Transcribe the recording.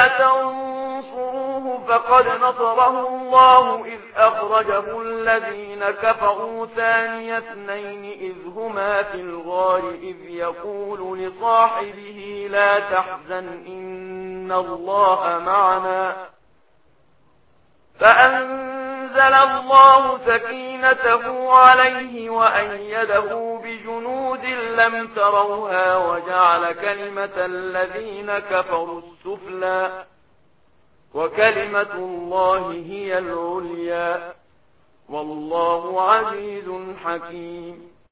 إلا تنصروه فقد نصره الله إذ أخرجه الذين كفروا ثاني اثنين إذ هما في الغار إذ يقول لصاحبه لا تحزن إن الله معنا فأنزل الله سكينته عليه وأيده بجنود لم تروها وجعل كلمة الذين كفروا السفلى وكلمة الله هي العليا والله عزيز حكيم.